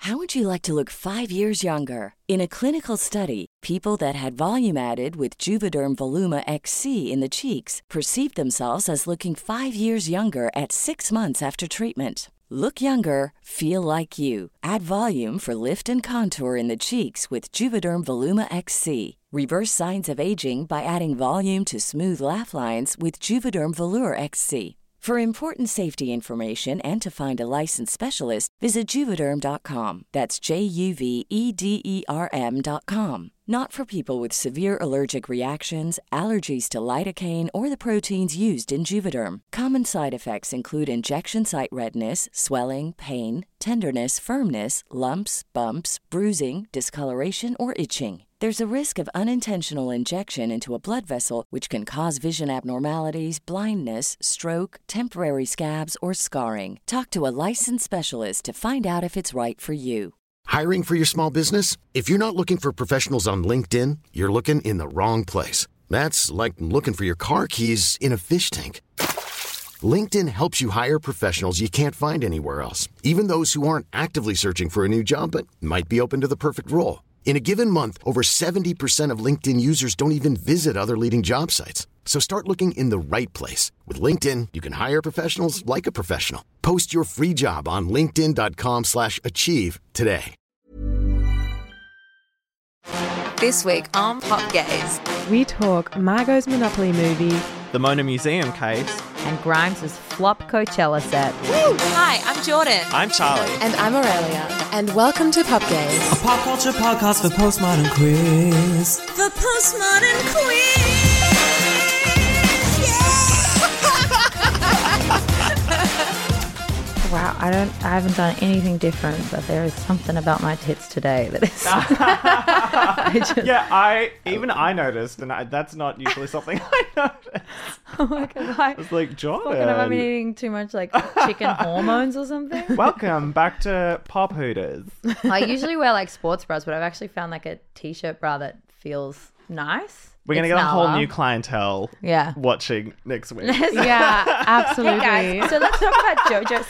How would you like to look 5 years younger? In a clinical study, people that had volume added with Juvederm Voluma XC in the cheeks perceived themselves as looking 5 years younger at 6 months after treatment. Look younger, feel like you. Add volume for lift and contour in the cheeks with Juvederm Voluma XC. Reverse signs of aging by adding volume to smooth laugh lines with Juvederm Volure XC. For important safety information and to find a licensed specialist, visit Juvederm.com. That's JUVEDERM.com. Not for people with severe allergic reactions, allergies to lidocaine, or the proteins used in Juvederm. Common side effects include injection site redness, swelling, pain, tenderness, firmness, lumps, bumps, bruising, discoloration, or itching. There's a risk of unintentional injection into a blood vessel, which can cause vision abnormalities, blindness, stroke, temporary scabs, or scarring. Talk to a licensed specialist to find out if it's right for you. Hiring for your small business? If you're not looking for professionals on LinkedIn, you're looking in the wrong place. That's like looking for your car keys in a fish tank. LinkedIn helps you hire professionals you can't find anywhere else, even those who aren't actively searching for a new job but might be open to the perfect role. In a given month, over 70% of LinkedIn users don't even visit other leading job sites. So start looking in the right place. With LinkedIn, you can hire professionals like a professional. Post your free job on linkedin.com/achieve today. This week on Pop Gaze, we talk Margot's Monopoly movie, the Mona Museum case, and Grimes' flop Coachella set. Woo! Hi, I'm Jordan. I'm Charlie. And I'm Aurelia. And welcome to Pop Gaze, a pop culture podcast for postmodern quiz. The postmodern quiz! Wow, I haven't done anything different, but there is something about my tits today that is... I noticed, and that's not usually something I notice. Oh my God, I was like, Jordan. Have I been eating too much like chicken hormones or something? Welcome back to Pop Hooters. I usually wear like sports bras, but I've actually found like a t-shirt bra that feels nice. We're going to get a whole new clientele watching next week. Yeah, absolutely. Hey guys, so let's talk about Jojo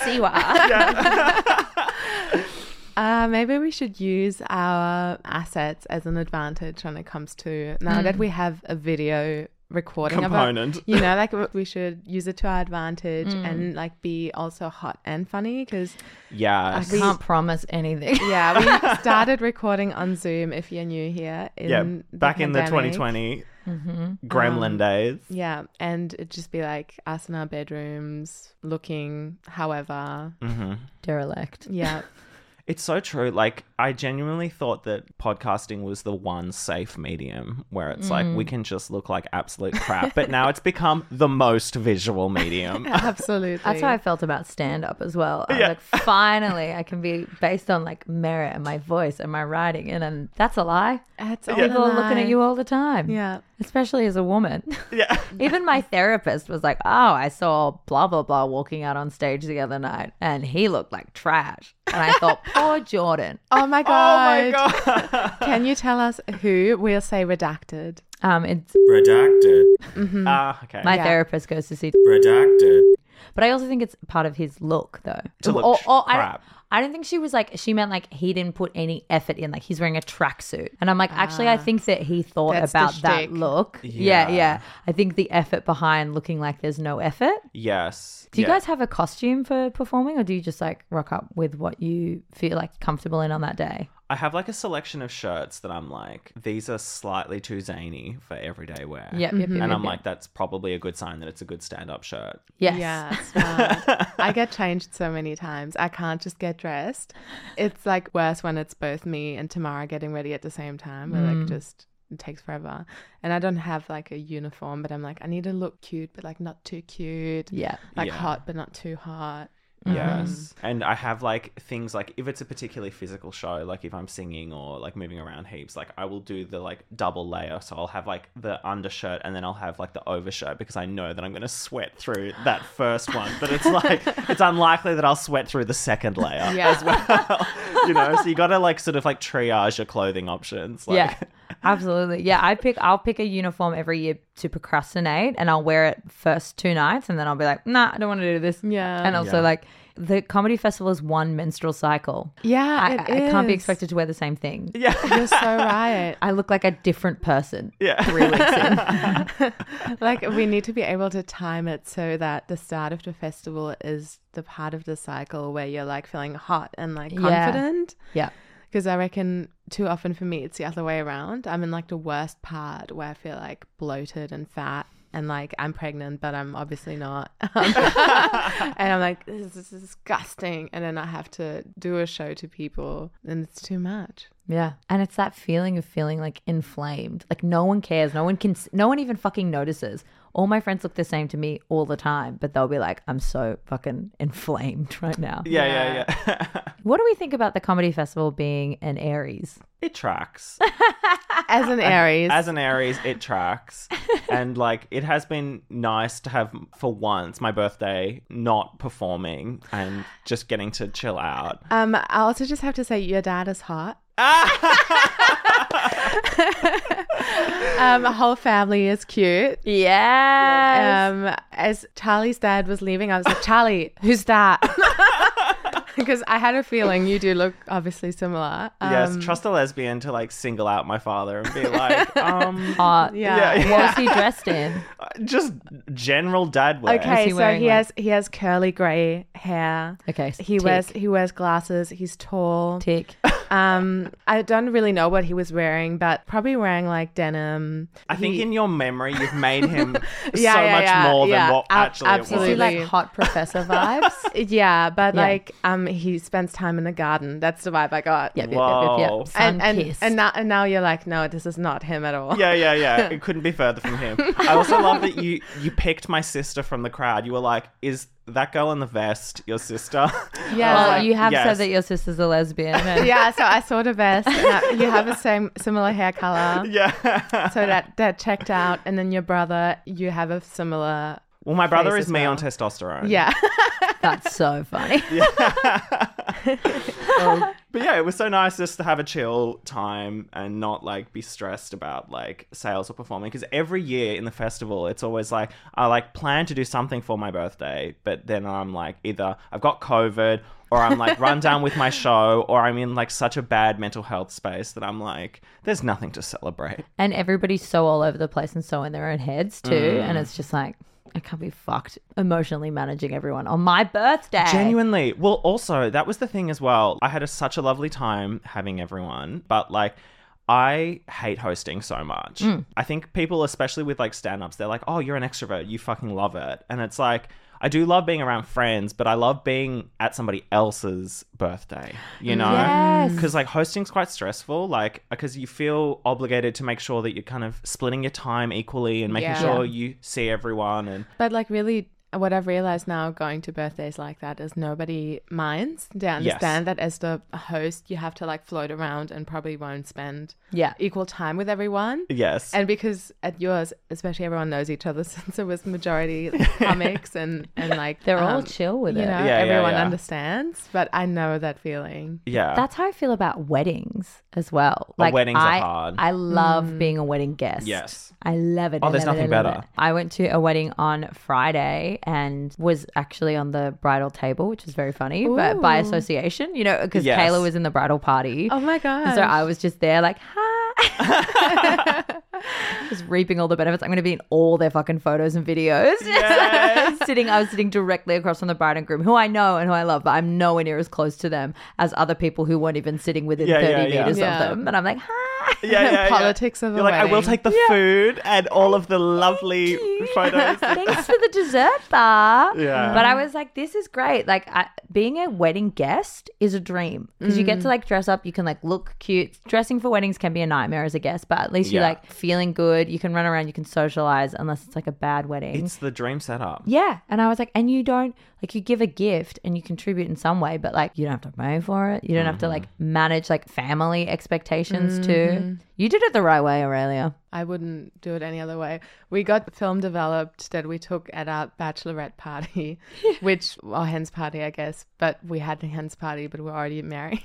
Siwa. Maybe we should use our assets as an advantage when it comes to, now that we have a video recording component. Like we should use it to our advantage and like be also hot and funny because I can't promise anything. Yeah, we started recording on Zoom if you're new here back in the 2020 gremlin days. Yeah, and it'd just be like us in our bedrooms looking however derelict. Yeah. It's so true. Like, I genuinely thought that podcasting was the one safe medium where it's like we can just look like absolute crap. But now it's become the most visual medium. Absolutely. That's how I felt about stand-up as well. I was like, finally, I can be based on like merit and my voice and my writing. And then that's a lie. People are looking at you all the time. Yeah. Especially as a woman. Yeah. Even my therapist was like, oh, I saw blah, blah, blah walking out on stage the other night and he looked like trash. And I thought, poor Jordan. Oh my God. Oh my God. Can you tell us who? We'll say redacted. It's redacted. Okay. My therapist goes to see redacted. But I also think it's part of his look, though. To look crap. I don't think she was like, she meant like he didn't put any effort in, like he's wearing a tracksuit. And I'm like, actually, I think that he thought about that look. Yeah. I think the effort behind looking like there's no effort. Yes. Do you guys have a costume for performing or do you just like rock up with what you feel like comfortable in on that day? I have like a selection of shirts that I'm like, these are slightly too zany for everyday wear. Yep. And I'm like, that's probably a good sign that it's a good stand-up shirt. Yes. Yeah, smart. I get changed so many times. I can't just get dressed. It's like worse when it's both me and Tamara getting ready at the same time. We're like just... It takes forever. And I don't have like a uniform, but I'm like, I need to look cute, but like not too cute. Yeah. Like hot, but not too hot. Yes. And I have like things like if it's a particularly physical show, like if I'm singing or like moving around heaps, like I will do the like double layer. So I'll have like the undershirt and then I'll have like the overshirt because I know that I'm going to sweat through that first one. But it's like, it's unlikely that I'll sweat through the second layer as well. So you got to like sort of like triage your clothing options. Like. Yeah. Absolutely. Yeah, I'll pick a uniform every year to procrastinate and I'll wear it first 2 nights and then I'll be like, nah, I don't want to do this. Yeah. And also like The comedy festival is one menstrual cycle. Yeah, I can't be expected to wear the same thing. Yeah. You're so right. I look like a different person. Yeah. 3 weeks in. Like, we need to be able to time it so that the start of the festival is the part of the cycle where you're like feeling hot and like confident. Yeah. Because I reckon too often for me, it's the other way around. I'm in like the worst part where I feel like bloated and fat and like I'm pregnant, but I'm obviously not. And I'm like, this is disgusting. And then I have to do a show to people and it's too much. Yeah. And it's that feeling of feeling like inflamed. Like no one cares. No one even fucking notices. All my friends look the same to me all the time, but they'll be like, I'm so fucking inflamed right now. Yeah. What do we think about the comedy festival being an Aries? It tracks. As an Aries. As an Aries, it tracks. And like, it has been nice to have, for once, my birthday not performing and just getting to chill out. I also just have to say, your dad is hot. Whole family is cute. Yeah. As Charlie's dad was leaving, I was like, Charlie, who's that? Because I had a feeling you do look obviously similar. Yes, trust a lesbian to like single out my father and be like, hot. Yeah. What was he dressed in? Just general dad wear. Okay, he so wearing, he has curly grey hair. Okay, so He wears glasses. He's tall. Tick. I don't really know what he was wearing, but probably wearing like denim. I think in your memory you've made him Yeah, so yeah, much yeah, more yeah. than what actually Absolutely. Is it he like hot professor vibes? Yeah, but Yeah. like he spends time in the garden. That's the vibe I got. Yep. Whoa. Sun-kissed. And now you're like, no, this is not him at all. was. Yeah. It couldn't be further from him. I also love that you picked my sister from the crowd. You were like, is that girl in the vest your sister? Yeah. Well, like, you have yes. said that your sister's a lesbian. And Yeah, so I saw the vest. And you have a similar hair color. Yeah. So that checked out. And then your brother, you have a similar. Well, my brother face is as me well. on testosterone. Yeah. that's so funny. But yeah, it was so nice just to have a chill time and not like be stressed about like sales or performing. Because every year in the festival, it's always like I like plan to do something for my birthday, but then I'm like either I've got COVID or I'm like run down with my show or I'm in like such a bad mental health space that I'm like, there's nothing to celebrate. And everybody's so all over the place and so in their own heads too. And it's just like, I can't be fucked emotionally managing everyone on my birthday. Genuinely. Well, also, that was the thing as well. I had such a lovely time having everyone, but like, I hate hosting so much. I think people, especially with like stand-ups, they're like, oh, you're an extrovert. You fucking love it. And it's like, I do love being around friends, but I love being at somebody else's birthday, you know? Yes. Because like hosting's quite stressful, like because you feel obligated to make sure that you're kind of splitting your time equally and making Yeah. sure you see everyone. And But like really, what I've realized now going to birthdays like that is nobody minds. They understand that as the host, you have to like float around and probably won't spend equal time with everyone. yes. And because at yours, especially everyone knows each other since it was majority comics and like They're all chill with you it. know, Yeah, everyone yeah. understands. But I know that feeling. yeah. That's how I feel about weddings as well. weddings are hard. I love being a wedding guest. Yes. I love it. Oh, I there's love it, nothing I love better. it. I went to a wedding on Friday and was actually on the bridal table, which is very funny, but by association, you know, because Yes. Kayla was in the bridal party. Oh my god! And so I was just there like, hi. Just reaping all the benefits. I'm going to be in all their fucking photos and videos. Yes. I was sitting directly across from the bride and groom, who I know and who I love, but I'm nowhere near as close to them as other people who weren't even sitting within 30 meters Yeah. of them. And I'm like, hi. yeah. Politics of a You're like, I will wedding. take the food and all of the lovely photos. Thanks for the dessert bar. Yeah. But I was like, this is great. Like being a wedding guest is a dream because you get to like dress up. You can like look cute. Dressing for weddings can be a nightmare as a guest, but at least you're Yeah. like feeling good. You can run around. You can socialize unless it's like a bad wedding. It's the dream setup. Yeah. And I was like, and you don't, like, you give a gift and you contribute in some way, but like, you don't have to pay for it. You don't have to like manage like family expectations too. You did it the right way, Aurelia. I wouldn't do it any other way. We got film developed that we took at our bachelorette party, or hen's party, I guess. But we had a hen's party, but we were already married.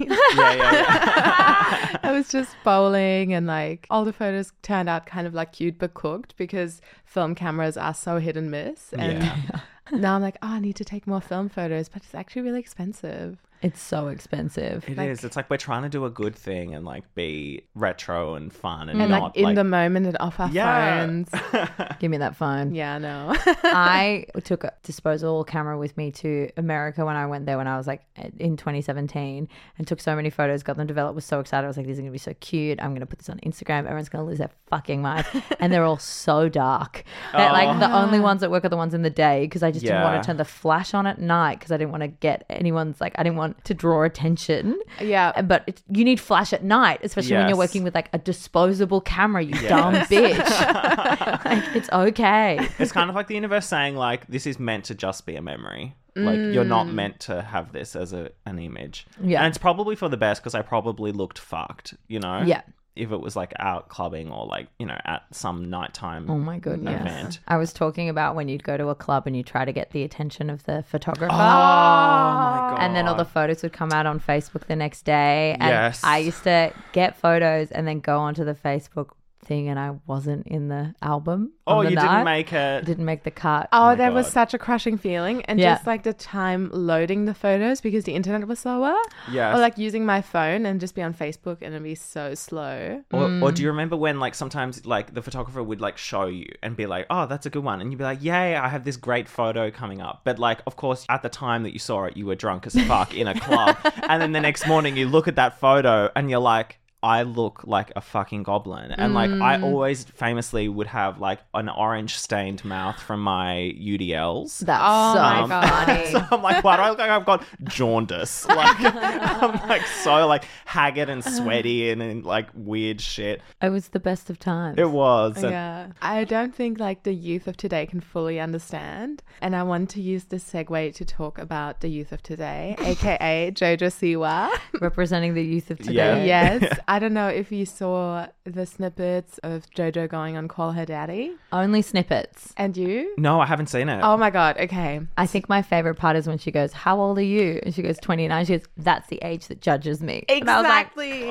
Yeah. It was just bowling and like all the photos turned out kind of like cute but cooked because film cameras are so hit and miss. And Now I'm like, oh, I need to take more film photos, but it's actually really expensive. It's so expensive. It is. It's like we're trying to do a good thing and like be retro and fun and And not like in the moment and off our phones. Give me that phone. Yeah, no. I took a disposable camera with me to America when I went there when I was like in 2017 and took so many photos, got them developed, was so excited. I was like, these are going to be so cute. I'm going to put this on Instagram. Everyone's going to lose their fucking mind. And they're all so dark. That like the only ones that work are the ones in the day because I just didn't want to turn the flash on at night because I didn't want to get anyone's like, I didn't want to draw attention. Yeah. But you need flash at night, especially when you're working with like a disposable camera, you dumb bitch. Like, it's okay. It's kind of like the universe saying like, this is meant to just be a memory. Like you're not meant to have this as an image. Yeah. And it's probably for the best because I probably looked fucked, you know? Yeah. If it was like out clubbing or like, you know, at some nighttime event. I was talking about when you'd go to a club and you try to get the attention of the photographer. Oh my God. And then all the photos would come out on Facebook the next day. And I used to get photos and then go onto the Facebook thing and I wasn't in the album. Oh, you didn't make it. Didn't make the cut. Oh, that was such a crushing feeling. And just like the time loading the photos because the internet was slower. Yes. Or like using my phone and just be on Facebook and it'd be so slow. Or do you remember when like sometimes like the photographer would like show you and be like, oh, that's a good one. And you'd be like, yay, I have this great photo coming up. But like, of course, at the time that you saw it, you were drunk as fuck in a club. And then the next morning you look at that photo and you're like, I look like a fucking goblin. And like I always famously would have like an orange stained mouth from my UDLs. That's so funny. So I'm like, why do I look like I've got jaundice? Like I'm like so like haggard and sweaty and like weird shit. It was the best of times. It was. Yeah. I don't think like the youth of today can fully understand. And I want to use this segue to talk about the youth of today, aka Jojo Siwa. Representing the youth of today. Yes. I don't know if you saw the snippets of Jojo going on Call Her Daddy. Only snippets. And you? No, I haven't seen it. Oh my God. Okay. I think my favorite part is when she goes, how old are you? And she goes, 29. She goes, that's the age that judges me. Exactly. And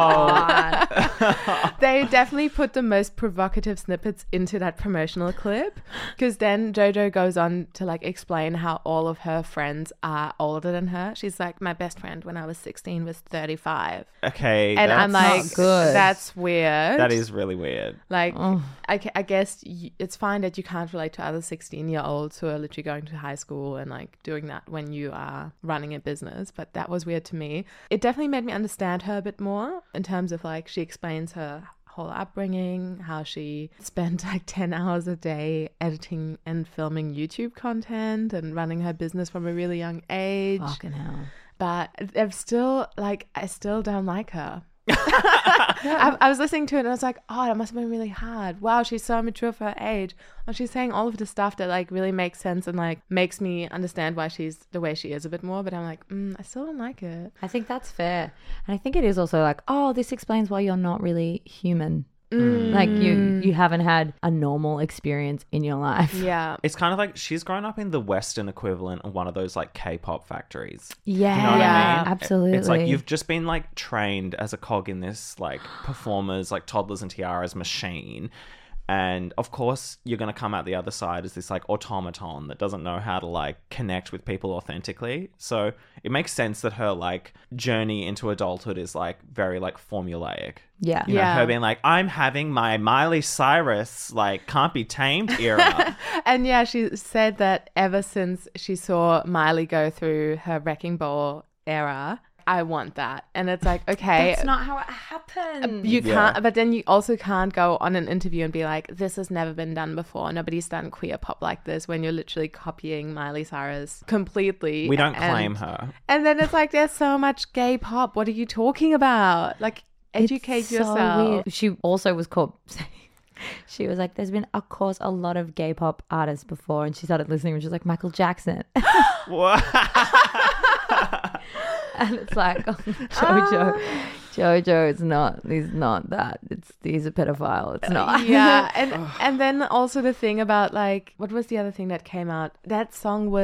I was like, oh. They definitely put the most provocative snippets into that promotional clip because then Jojo goes on to like explain how all of her friends are older than her. She's like, my best friend when I was 16 was 35. Okay. And I'm like, not good. That's weird. That is really weird. Like, I guess it's fine that you can't relate to other 16-year-olds who are literally going to high school and like doing that when you are running a business. But that was weird to me. It definitely made me understand her a bit more in terms of like she explains her whole upbringing, how she spent like 10 hours a day editing and filming YouTube content and running her business from a really young age. fucking hell. But I still don't like her. I was listening to it and I was like, oh, that must have been really hard. Wow, she's so mature for her age. Well, she's saying all of the stuff that like really makes sense and like makes me understand why she's the way she is a bit more. But I'm like, I still don't like it. I think that's fair. And I think it is also like, oh, this explains why you're not really human. Like you haven't had a normal experience in your life. Yeah. It's kind of like she's grown up in the Western equivalent of one of those like K-pop factories. Yeah. You know what I mean? Absolutely. It's like you've just been like trained as a cog in this like performers, like toddlers and tiaras machine. And of course, you're going to come out the other side as this like automaton that doesn't know how to like connect with people authentically. So it makes sense that her like journey into adulthood is like very like formulaic. Yeah. You know, her being like, I'm having my Miley Cyrus like can't be tamed era. And yeah, she said that ever since she saw Miley go through her Wrecking Ball era, I want that. And it's like, okay. That's not how it happened. You can't, but then you also can't go on an interview and be like, this has never been done before. Nobody's done queer pop like this when you're literally copying Miley Cyrus completely. We don't claim her. And then it's like, there's so much gay pop. What are you talking about? Like, educate yourself. So weird. She also was called... She was like, there's been, of course, a lot of gay pop artists before. And she started listening and she was like, Michael Jackson. What? And it's like, Jojo is not, he's not that. He's a pedophile. It's not. Yeah. And then also the thing about like, what was the other thing that came out? That song was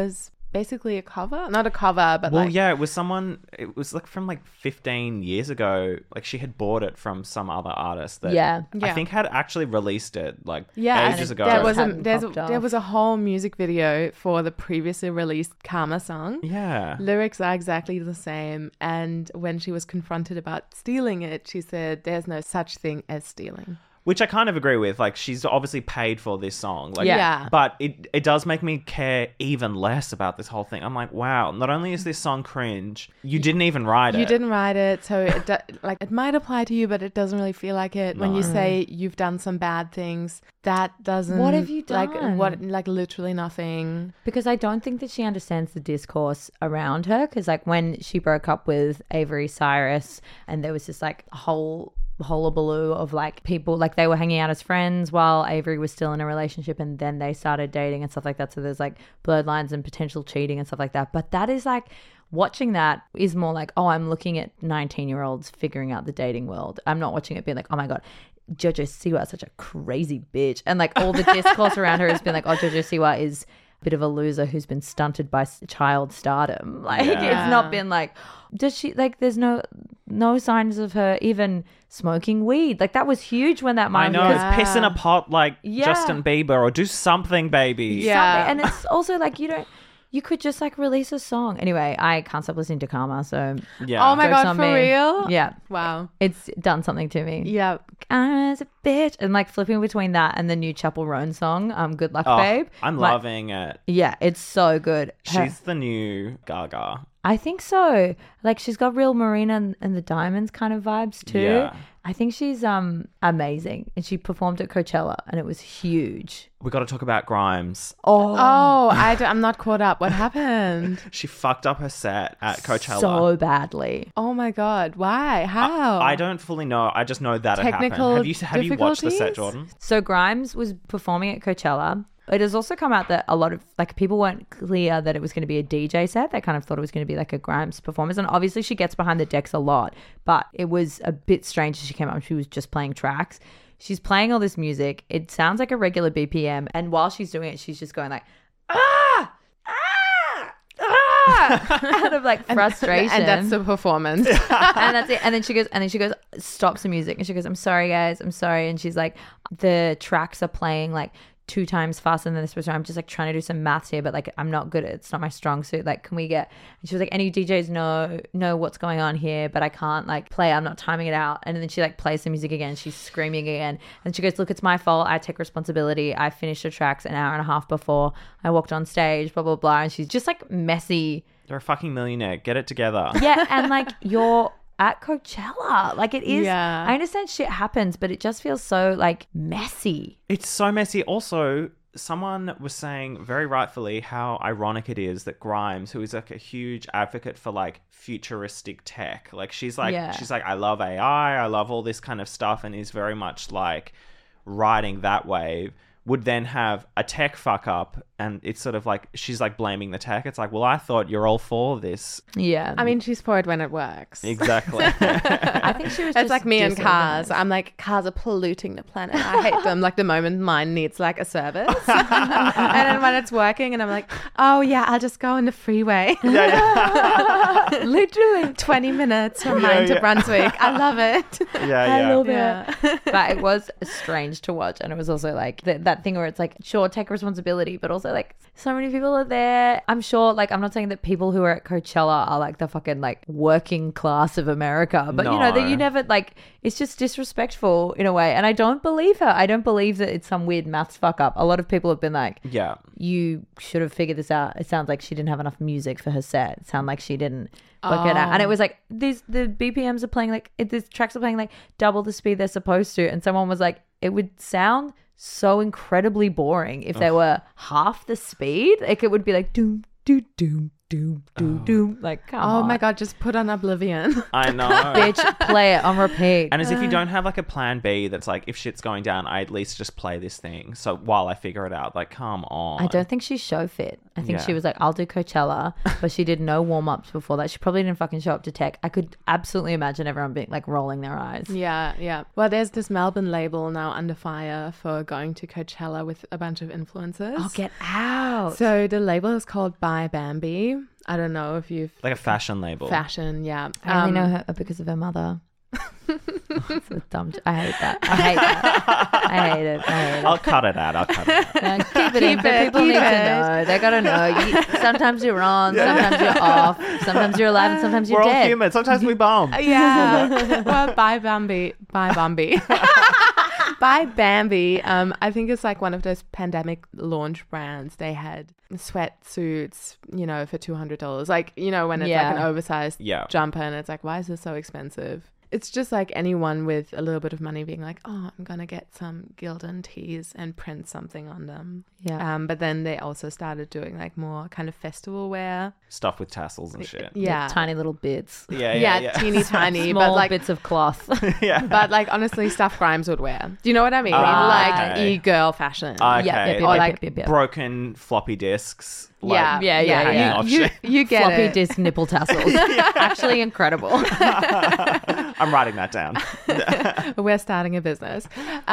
basically a cover, not a cover, but well, yeah, it was like from like 15 years ago. Like she had bought it from some other artist that I think had actually released it like ages ago. There was a whole music video for the previously released Karma song. Yeah. Lyrics are exactly the same. And when she was confronted about stealing it, she said, "There's no such thing as stealing." Which I kind of agree with. Like, she's obviously paid for this song. Like, yeah. But it does make me care even less about this whole thing. I'm like, wow, not only is this song cringe, you didn't even write it. You didn't write it, so it might apply to you, but it doesn't really feel like it. No. When you say you've done some bad things, that doesn't... What have you done? Like literally nothing. Because I don't think that she understands the discourse around her. Because like when she broke up with Avery Cyrus and there was this like whole hullabaloo of like people, like they were hanging out as friends while Avery was still in a relationship, and then they started dating and stuff like that. So there's like blurred lines and potential cheating and stuff like that. But that is like, watching that is more like, oh, I'm looking at 19-year-olds figuring out the dating world. I'm not watching it being like, oh my God, JoJo Siwa is such a crazy bitch. And like all the discourse around her has been like, oh, JoJo Siwa is a bit of a loser who's been stunted by child stardom. Like it's not been like, does she, like there's no signs of her even smoking weed. Like that was huge when that I know, piss in a pot like Justin Bieber, or do something, baby. Yeah. Something. And it's also like you could just like release a song. Anyway, I can't stop listening to Karma, so oh my God, for real? Yeah. Wow. It's done something to me. Yeah. As a bitch. And like flipping between that and the new Chapel Roan song, Good Luck Babe. I'm loving it. Yeah, it's so good. She's the new Gaga. I think so. Like she's got real Marina and the Diamonds kind of vibes too. Yeah. I think she's amazing, and she performed at Coachella and it was huge. We got to talk about Grimes. I'm not caught up. What happened? She fucked up her set at Coachella so badly. Oh my God, why? How? I don't fully know. I just know that Technical it happened. Have you watched the set, Jordan? So Grimes was performing at Coachella. It has also come out that a lot of like people weren't clear that it was going to be a DJ set. They kind of thought it was going to be like a Grimes performance. And obviously she gets behind the decks a lot, but it was a bit strange as she came out and she was just playing tracks. She's playing all this music. It sounds like a regular BPM. And while she's doing it, she's just going like, out of like frustration. And that's the performance. And that's it. And then she goes, stops the music. And she goes, I'm sorry, guys. I'm sorry. And she's like, the tracks are playing like 2 times faster than this was. I'm just like trying to do some maths here, but like I'm not good at it. It's not my strong suit. Like, can we get... And she was like, any DJs know what's going on here, but I can't like play. I'm not timing it out. And then she like plays the music again. She's screaming again. And she goes, look, it's my fault. I take responsibility. I finished the tracks an hour and a half before I walked on stage, blah, blah, blah. And she's just like messy. You're a fucking millionaire. Get it together. Yeah. And like you're at Coachella. Like it is. Yeah. I understand shit happens, but it just feels so like messy. It's so messy. Also, someone was saying very rightfully how ironic it is that Grimes, who is like a huge advocate for like futuristic tech, like she's like, I love AI, I love all this kind of stuff, and is very much like riding that wave, would then have a tech fuck up, and it's sort of like she's like blaming the tech. It's like, well, I thought you're all for this. Yeah. I mean, she's for it when it works. Exactly. I think she was It's like me and cars. I'm like, cars are polluting the planet. I hate them. Like the moment mine needs like a service. And then when it's working and I'm like, oh yeah, I'll just go on the freeway. Literally 20 minutes from mine to Brunswick. I love it. I love it. But it was strange to watch. And it was also like that thing where it's like, sure, take responsibility, but also like so many people are there. I'm sure, like, I'm not saying that people who are at Coachella are like the fucking like working class of America, but you know that you never like, it's just disrespectful in a way. And I don't believe her. I don't believe that it's some weird maths fuck up. A lot of people have been like, yeah, you should have figured this out. It sounds like she didn't have enough music for her set. It sounded like she didn't work it out. And it was like the BPMs are playing like, the tracks are playing like double the speed they're supposed to. And someone was like, it would sound so incredibly boring if they were half the speed. Like it would be like doom, doom, doom, doom, doom, doom. Like, come on. Oh my God, just put on Oblivion. I know. Bitch, play it on repeat. And as if you don't have like a plan B that's like, if shit's going down, I at least just play this thing. So while I figure it out, like, come on. I don't think she's show fit. I think she was like, I'll do Coachella, but she did no warm-ups before that. She probably didn't fucking show up to tech. I could absolutely imagine everyone being like rolling their eyes. Yeah. Well, there's this Melbourne label now under fire for going to Coachella with a bunch of influencers. Oh, get out. So the label is called By Bambi. I don't know if you've... Like a fashion label. Fashion, yeah. I only know her because of her mother. It's a dumb... I hate that. I hate it. I'll cut it out. Keep it in. People need to know. They gotta know. Sometimes you're on, sometimes you're off, sometimes you're alive, and sometimes you're We're dead. all human. Sometimes we bomb. Yeah. Well, By Bambi. By Bambi. By Bambi. I think it's like one of those pandemic launch brands. They had sweatsuits, for $200. Like, when it's like an oversized jumper and it's like, why is this so expensive? It's just like anyone with a little bit of money being like, oh, I'm going to get some Gildan tees and print something on them. Yeah. But then they also started doing like more kind of festival wear. Stuff with tassels and shit. Yeah. Like tiny little bits. Yeah. Teeny tiny. Small but like bits of cloth. Yeah. But like honestly, stuff Grimes would wear. Do you know what I mean? Like okay. e-girl fashion. Okay. Or like broken floppy discs. Yeah. You get floppy it. disk nipple tassels. Actually incredible. I'm writing that down. We're starting a business.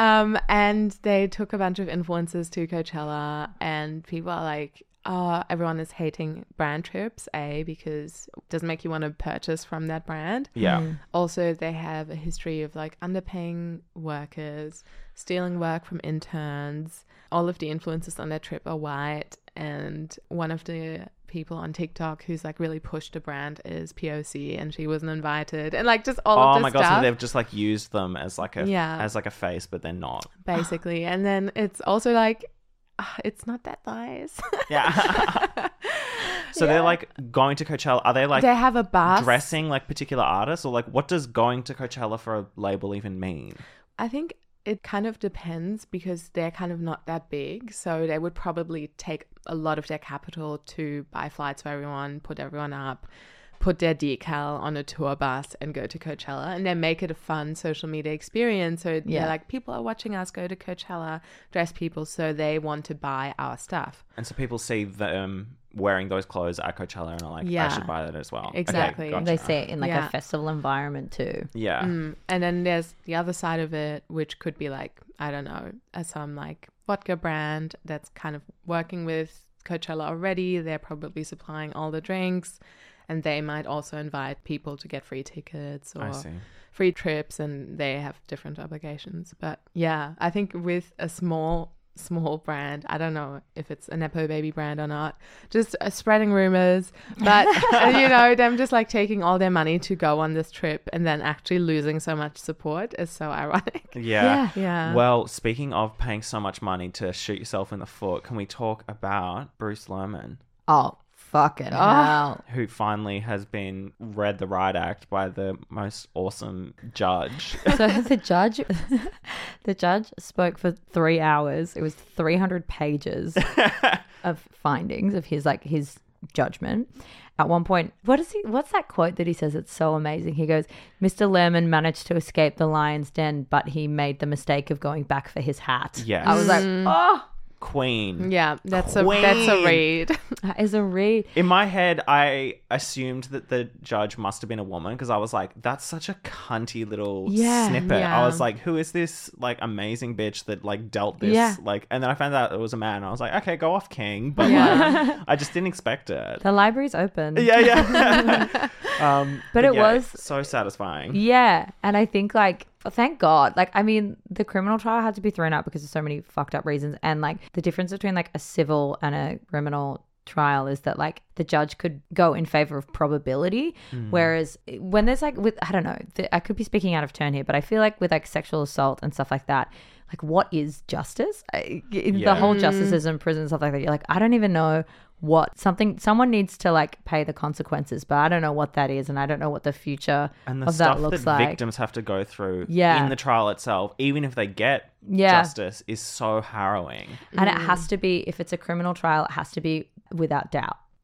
And they took a bunch of influencers to Coachella, and people are like, oh, everyone is hating brand trips, because it doesn't make you want to purchase from that brand. Yeah. Also, they have a history of like underpaying workers, stealing work from interns. All of the influencers on that trip are white, and one of the people on TikTok who's like really pushed the brand is POC, and she wasn't invited, and like just all of this stuff. Oh my god, so they've just like used them as like a face, but they're not. Basically. And then it's also like, it's not that nice. Yeah. So they're like going to Coachella. Are they like, they have a bus dressing like particular artists, or like what does going to Coachella for a label even mean? I think it kind of depends, because they're kind of not that big. So they would probably take a lot of their capital to buy flights for everyone, put everyone up, put their decal on a tour bus and go to Coachella, and then make it a fun social media experience. So they're like, people are watching us go to Coachella, dress people, so they want to buy our stuff. And so people see them wearing those clothes at Coachella and are like, I should buy that as well. Exactly. Okay, gotcha. They see it in like a festival environment too. Yeah. And then there's the other side of it, which could be like, I don't know, some like vodka brand that's kind of working with Coachella already. They're probably supplying all the drinks, and they might also invite people to get free tickets or free trips, and they have different obligations. But yeah, I think with a small brand, I don't know if it's a Nepo Baby brand or not, just spreading rumors, but them just like taking all their money to go on this trip and then actually losing so much support is so ironic. Yeah. Well, speaking of paying so much money to shoot yourself in the foot, can we talk about Bruce Lerman? Oh, fucking hell. Who finally has been read the riot act by the most awesome judge. So the judge spoke for 3 hours. It was 300 pages of findings of his judgment. At one point, what's that quote that he says? It's so amazing. He goes, Mr. Lerman managed to escape the lion's den, but he made the mistake of going back for his hat. Yes. I was like, oh, Queen. Yeah, that's a read. That is a read. In my head, I assumed that the judge must have been a woman, because I was like, that's such a cunty little snippet. Yeah. I was like, who is this like amazing bitch that like dealt this? Yeah. Like, and then I found out it was a man. I was like, okay, go off, king. But like, I just didn't expect it. The library's open. Yeah. But it was so satisfying. Yeah. And I think thank God. Like, I mean, the criminal trial had to be thrown out because of so many fucked up reasons. And like the difference between like a civil and a criminal trial is that like the judge could go in favor of probability. Whereas when there's like I don't know, I could be speaking out of turn here, but I feel like with like sexual assault and stuff like that, like what is justice? The whole justice system, prison and stuff like that. You're like, I don't even know someone needs to like pay the consequences, but I don't know what that is, and I don't know what the future and the of stuff that looks that like. victims have to go through in the trial itself, even if they get justice, is so harrowing. And it has to be, if it's a criminal trial, it has to be without doubt.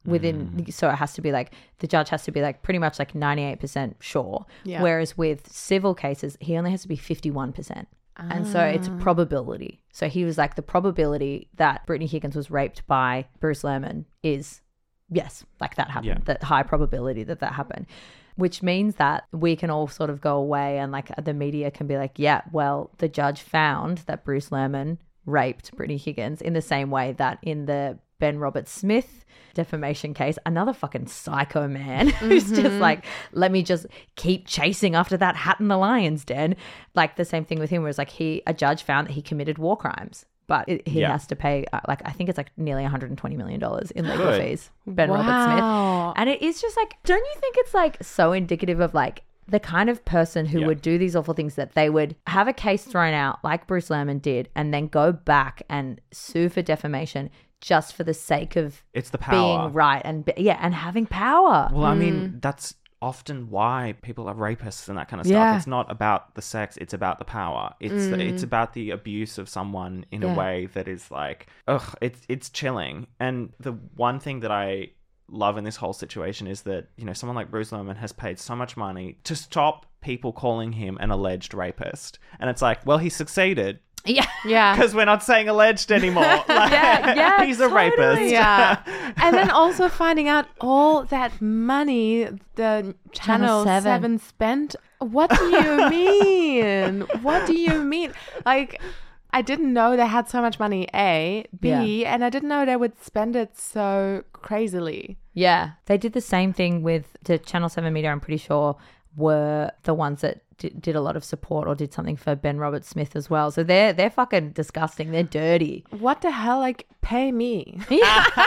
within, so it has to be like, the judge has to be like pretty much like 98% sure. Yeah. Whereas with civil cases, he only has to be 51%. And so it's a probability. So he was like, the probability that Brittany Higgins was raped by Bruce Lerman is, yes, like that happened. That high probability that happened. Which means that we can all sort of go away and like the media can be like, yeah, well, the judge found that Bruce Lerman raped Brittany Higgins in the same way that in the Ben Roberts-Smith defamation case, another fucking psycho man who's just like, let me just keep chasing after that hat in the lion's den. Like the same thing with him, where it's like a judge found that he committed war crimes. But he has to pay, I think it's like nearly $120 million in legal fees, Ben Roberts-Smith. And it is just like, don't you think it's like so indicative of like the kind of person who would do these awful things, that they would have a case thrown out like Bruce Lerman did and then go back and sue for defamation just for the sake of it's the power. Being right and having power. Well, I mean, that's often why people are rapists and that kind of stuff. It's not about the sex, it's about the power. It's about the abuse of someone in a way that is like, it's chilling. And the one thing that I love in this whole situation is that, you know, someone like Bruce Lerman has paid so much money to stop people calling him an alleged rapist. And it's like, well, he succeeded. Yeah. Because we're not saying alleged anymore. Like, he's a rapist. Yeah. And then also finding out all that money the Channel 7 spent. What do you mean? What do you mean? Like, I didn't know they had so much money, A. B, and I didn't know they would spend it so crazily. Yeah. They did the same thing with the Channel 7 media, I'm pretty sure, were the ones that did a lot of support or did something for Ben Roberts-Smith as well. So they're fucking disgusting. They're dirty. What the hell? Like, pay me. You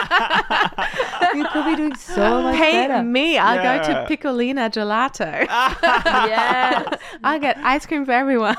could be doing so much better. Pay me. I'll go to Piccolina Gelato. Yes. I'll get ice cream for everyone.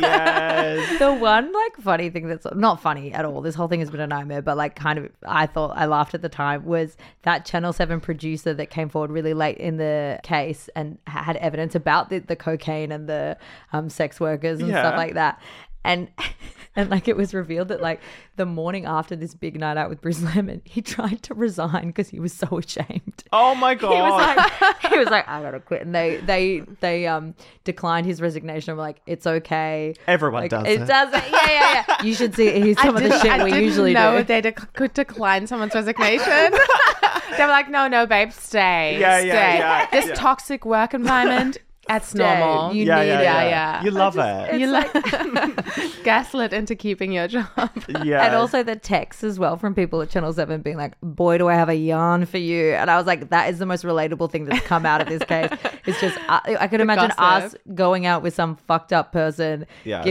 Yes. The one like funny thing that's not funny at all, this whole thing has been a nightmare, but like kind of I laughed at the time, was that Channel 7 producer that came forward really late in the case and had evidence about the cocaine and the sex workers and stuff like that. And like it was revealed that like the morning after this big night out with Bruce Lerman, he tried to resign because he was so ashamed. Oh my God. He was like, I gotta quit. And they declined his resignation. I'm like, it's okay. Everyone like, does it. It does it. Yeah. You should see some of the shit we usually do. I didn't know they could decline someone's resignation. They were like, no, babe, stay. Yeah. This toxic work environment. That's normal. You need it. You love it. You like gaslit into keeping your job. Yeah. And also the texts as well from people at Channel 7 being like, boy, do I have a yarn for you. And I was like, that is the most relatable thing that's come out of this case. It's just, I could imagine us going out with some fucked up person,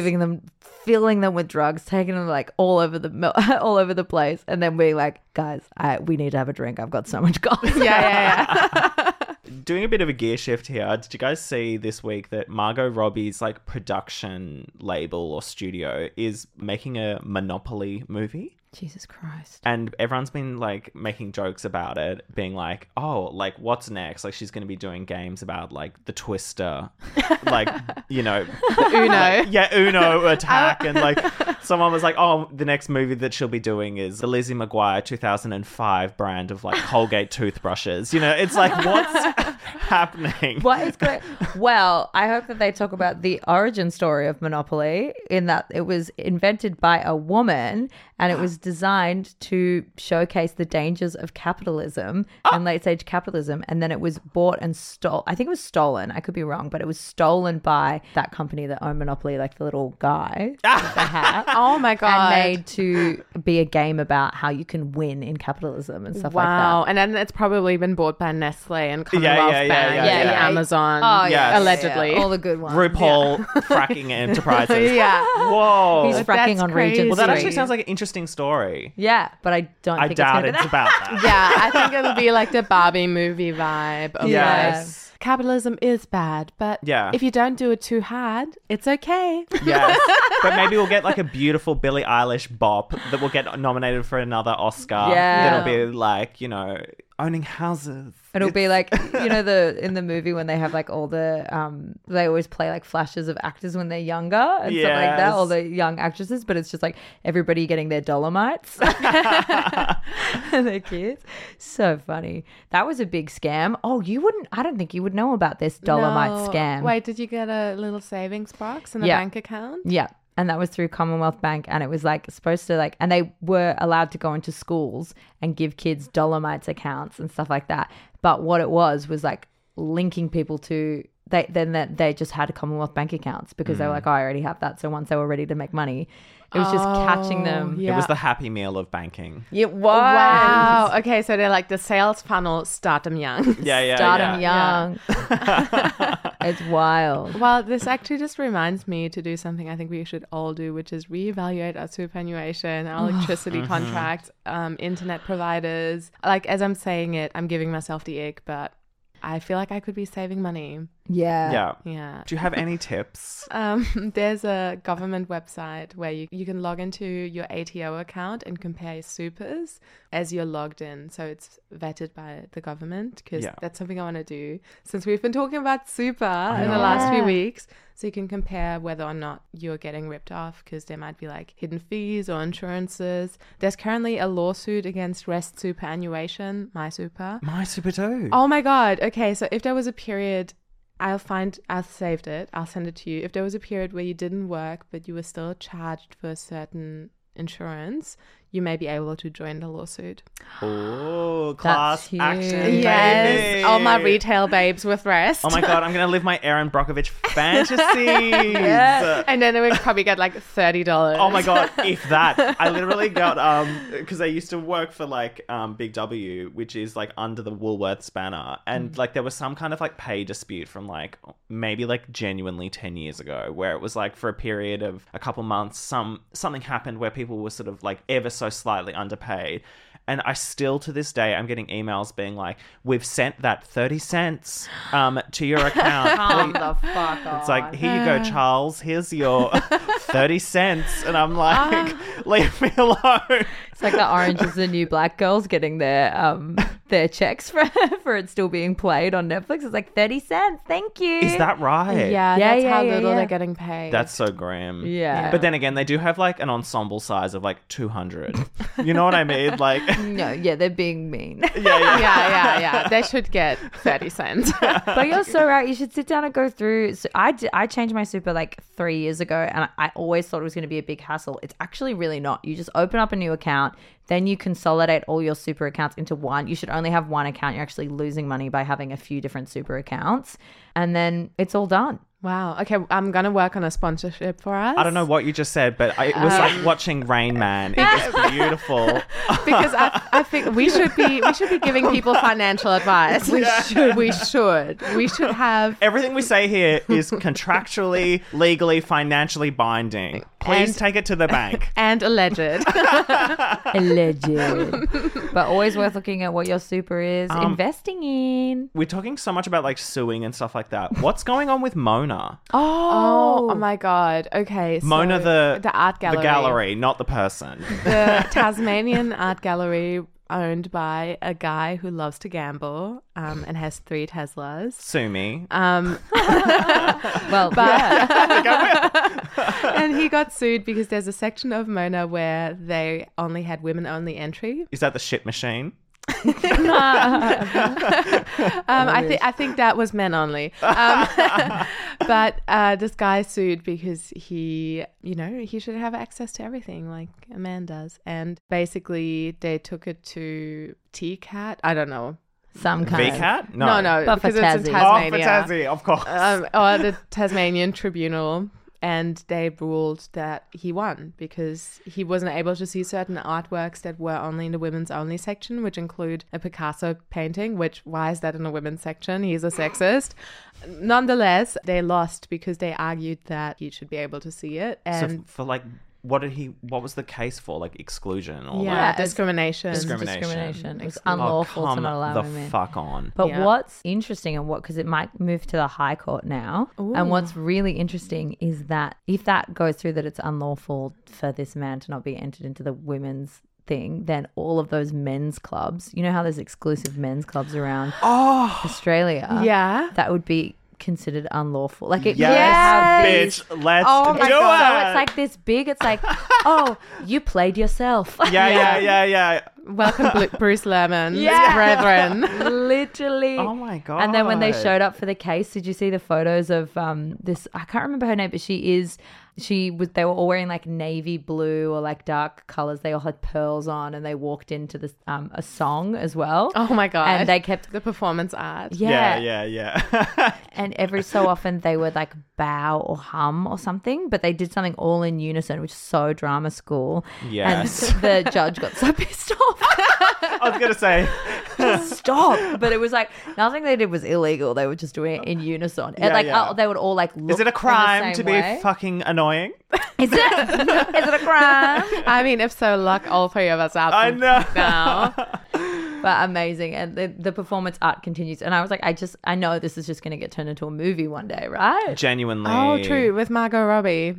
filling them with drugs, taking them like all over the place, and then being like, guys, we need to have a drink. I've got so much gossip. Yeah. Doing a bit of a gear shift here, did you guys see this week that Margot Robbie's like production label or studio is making a Monopoly movie? Jesus Christ. And everyone's been like making jokes about it, being like, oh, like what's next? Like she's going to be doing games about like the Twister, like, you know, Uno. Uno attack. And like someone was like, oh, the next movie that she'll be doing is the Lizzie McGuire 2005 brand of like Colgate toothbrushes. You know, it's like, what's happening? What is going? Well, I hope that they talk about the origin story of Monopoly, in that it was invented by a woman and it was designed to showcase the dangers of capitalism and late stage capitalism. And then it was bought and I think it was stolen. I could be wrong, but it was stolen by that company that owned Monopoly, like the little guy with the hat. Oh my God. And made to be a game about how you can win in capitalism and stuff like that. Wow. And then it's probably been bought by Nestle and Commonwealth Bank and Amazon. Oh, yeah. Allegedly. Yeah. All the good ones. RuPaul fracking enterprises. Whoa. He's fracking on Regent Well, that Street. actually sounds like an interesting story. Yeah, but I don't think doubt it's it's about that. Yeah, I think it'll be like the Barbie movie vibe of Yes. like, capitalism is bad, but if you don't do it too hard, it's okay. Yes. But maybe we'll get like a beautiful Billie Eilish bop that will get nominated for another Oscar. Yeah. That'll be like, you know, owning houses. It'll be like, in the movie when they have like all the, they always play like flashes of actors when they're younger and stuff like that, all the young actresses, but it's just like everybody getting their Dolomites and their kids. So funny. That was a big scam. Oh, I don't think you would know about this Dolomite scam. Wait, did you get a little savings box and a bank account? Yeah. And that was through Commonwealth Bank, and it was like supposed to like, and they were allowed to go into schools and give kids Dolomites accounts and stuff like that. But what it was like linking people to they just had Commonwealth Bank accounts because they were like, oh, I already have that. So once they were ready to make money, it was just catching them. Yeah. It was the Happy Meal of banking. It was. Wow. Okay, so they're like the sales funnel. Start them young. Start them young. It's wild. Well, this actually just reminds me to do something I think we should all do, which is reevaluate our superannuation, our electricity contracts, internet providers. Like, as I'm saying it, I'm giving myself the ick, but I feel like I could be saving money. Yeah. Do you have any tips? There's a government website where you can log into your ATO account and compare supers as you're logged in. So it's vetted by the government because that's something I want to do since we've been talking about super in the last few weeks. So you can compare whether or not you're getting ripped off because there might be like hidden fees or insurances. There's currently a lawsuit against Rest Superannuation, My Super. My Super too. Oh my God. Okay. So if there was a period, I've saved it. I'll send it to you. If there was a period where you didn't work, but you were still charged for a certain insurance, you may be able to join the lawsuit. Oh, class action, yes. baby. All my retail babes with Rest. Oh my God, I'm going to live my Erin Brockovich fantasies. And then we would probably get like $30. Oh my God, if that. I literally got, because I used to work for like Big W, which is like under the Woolworths banner. And like there was some kind of like pay dispute from like maybe like genuinely 10 years ago where it was like for a period of a couple months, something happened where people were sort of like ever so slightly underpaid. And I still, to this day, I'm getting emails being like, we've sent that 30 cents to your account. Calm the fuck on. It's like, here you go, Charles. Here's your 30 cents. And I'm like, leave me alone. It's like the Orange is the New Black girls getting their checks for it still being played on Netflix. It's like 30 cents. Thank you. Is that right? Yeah, that's how little they're getting paid. That's so grim. Yeah. But then again, they do have like an ensemble size of like 200. You know what I mean? Like, no, yeah, they're being mean. Yeah. They should get 30 cents. But you're so right. You should sit down and go through. So I changed my super like 3 years ago, and I always thought it was going to be a big hassle. It's actually really not. You just open up a new account. Then you consolidate all your super accounts into one. You should only have one account. You're actually losing money by having a few different super accounts. And then it's all done. Wow. Okay, I'm going to work on a sponsorship for us. I don't know what you just said, but it was like watching Rain Man. It was beautiful. Because I think we should be giving people financial advice. We should have... Everything we say here is contractually, legally, financially binding. Please take it to the bank. And alleged. But always worth looking at what your super is investing in. We're talking so much about like suing and stuff like that. What's going on with Mona? Oh my God. Okay. So Mona, the art gallery. The gallery, not the person. The Tasmanian art gallery owned by a guy who loves to gamble and has 3 Teslas. Sue me. And he got sued because there's a section of Mona where they only had women-only entry. Is that the shit machine? I think that was men only. But this guy sued because he should have access to everything like a man does. And basically they took it to TCAT. I don't know. Some kind VCAT? of... No, but because it's in Tasmania. Tasmania. For Tassie, of course. Or the Tasmanian Tribunal. And they ruled that he won because he wasn't able to see certain artworks that were only in the women's only section, which include a Picasso painting, why is that in the women's section? He's a sexist. Nonetheless, they lost because they argued that he should be able to see it. And so for like... What was the case for? Like exclusion or discrimination. Discrimination. It's unlawful to not allow women. women. Fuck on. But what's interesting and because it might move to the High Court now. Ooh. And what's really interesting is that if that goes through that it's unlawful for this man to not be entered into the women's thing, then all of those men's clubs, you know how there's exclusive men's clubs around Australia? Yeah. That would be considered unlawful. Like it bitch, let's do it. So it's like this big, it's like, oh, you played yourself. Yeah. Welcome, Bruce Lerman, brethren. Literally. Oh my God. And then when they showed up for the case, did you see the photos of this? I can't remember her name, but they were all wearing like navy blue or like dark colors. They all had pearls on, and they walked into this a song as well. Oh my God. And they kept the performance art. Yeah. And every so often they would like bow or hum or something, but they did something all in unison, which is so drama school. Yes. And the judge got so pissed off. I was gonna say, just stop. But it was like nothing they did was illegal. They were just doing it in unison. And they would all like look. Is it a crime to way. be fucking annoying? Is it a crime? I mean, if so, luck all three of us out. I know. Now. But amazing. And the performance art continues. And I was like, I know this is just going to get turned into a movie one day, right? Genuinely. Oh, true. With Margot Robbie.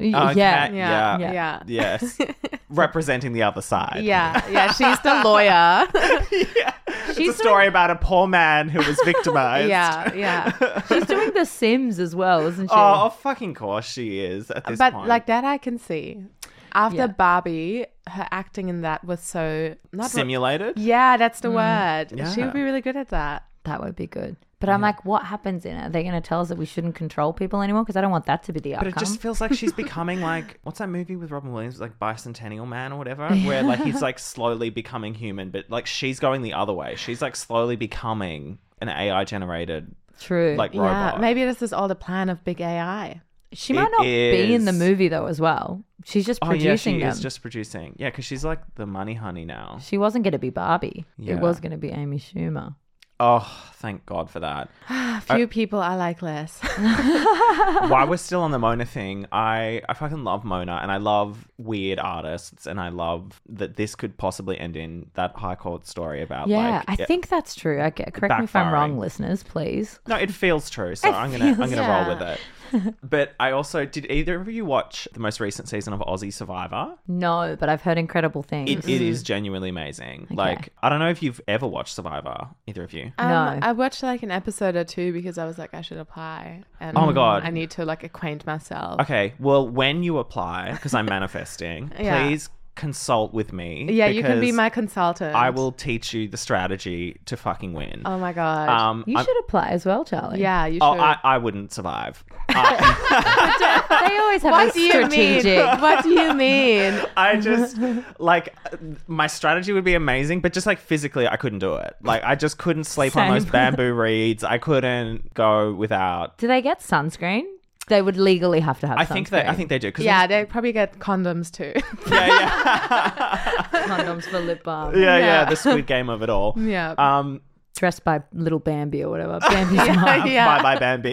Yeah. Yes. Representing the other side. Yeah. She's the lawyer. It's a story about a poor man who was victimized. Yeah. She's doing The Sims as well, isn't she? Oh, fucking course she is at this point. But like that I can see. After Barbie, her acting in that was so... simulated? Yeah, that's the word. Yeah. She would be really good at that. That would be good. But I'm like, what happens in it? Are they going to tell us that we shouldn't control people anymore? Because I don't want that to be the outcome. But it just feels like she's becoming like, what's that movie with Robin Williams, like Bicentennial Man or whatever, where like he's like slowly becoming human, but like she's going the other way. She's like slowly becoming an AI generated like robot. Yeah, maybe this is all the plan of big AI. She might not be in the movie though as well. She's just producing them. She is just producing. Yeah, because she's like the money honey now. She wasn't going to be Barbie. Yeah. It was going to be Amy Schumer. Oh, thank God for that. Few people I like less. While we're still on the Mona thing, I fucking love Mona, and I love weird artists, and I love that this could possibly end in that High Court story about I think that's true. Correct me if I'm wrong, listeners, please. No, it feels true, so I'm gonna roll with it. But I also, did either of you watch the most recent season of Aussie Survivor? No, but I've heard incredible things. It is genuinely amazing. Okay. Like, I don't know if you've ever watched Survivor, either of you. No. I watched like an episode or two because I was like, I should apply. And oh my God. I need to like acquaint myself. Okay, well, when you apply, because I'm manifesting, please consult with me. Yeah, you can be my consultant. I will teach you the strategy to fucking win. Oh my God. You should apply as well, Charlie. Yeah, you should. Oh, I wouldn't survive. They always have a strategic. What do you mean? I just, like, my strategy would be amazing, but just like physically, I couldn't do it. Like, I just couldn't sleep on those bamboo reeds. I couldn't go without. Do they get sunscreen? They would legally have to have sunscreen. I think they do. Yeah, they probably get condoms too. Condoms for lip balm. Yeah, the Squid Game of it all. Yeah. Dressed by little Bambi or whatever. Bambi's mom. Bye Bambi.